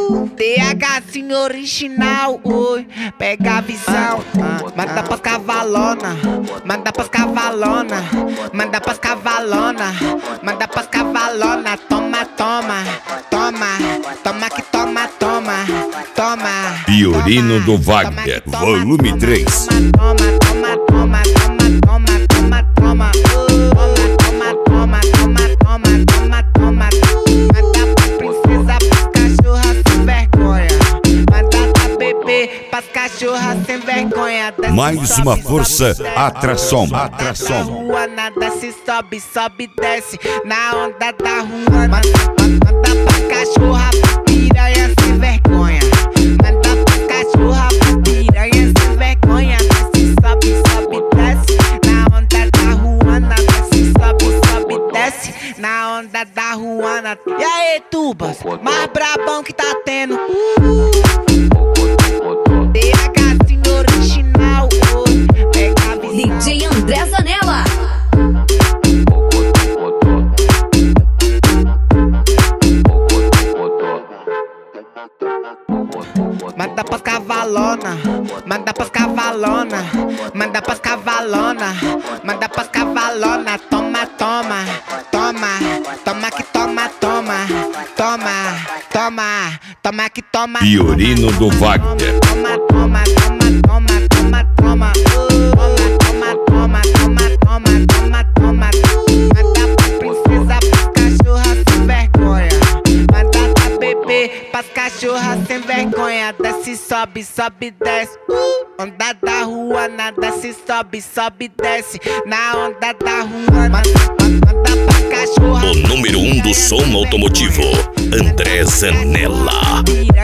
THzinho original, oi, pega a visão. Manda pras cavalona, manda pras cavalona, manda pras cavalona, manda pras cavalona. Toma, toma, toma, toma que toma, toma, toma. Fiorino do Wagner, volume 3. Toma, toma, toma, toma, toma, toma, toma, toma, toma, toma, toma, toma, toma. Manda pra princesa, pras cachorras sem vergonha. Manda pra bebê, pras cachorras sem vergonha. Mais uma força, atração. Na rua nada se sobe, sobe e desce. Na onda da rua, manda pra cachorra, pra piranha sem vergonha. Manda pra cachorra, pra piranha sem vergonha. Desce, sobe, sobe e desce. Na onda da rua nada se sobe, sobe e desce. Na onda da rua nada. E aí, tubas, mais brabão que tá tendo. THzinho original, pega a visão. DJ André Zanella. Manda pras cavalona, manda pras cavalona, manda pras cavalona, manda pras cavalona. Toma, toma, toma, toma que toma, toma, toma, toma, toma que toma. Fiorino do Wagner. Toma, toma, toma, toma, toma, toma, toma, toma, toma, toma, toma, toma. Manda pra princesa, pras cachorras sem vergonha. Manda pra bebê, pras cachorras sem vergonha. Desce, sobe, sobe, desce. Onda da rua, nada se sobe, sobe e desce. Na onda da rua, manda pra cachorra. O número 1 do som automotivo, André Zanella.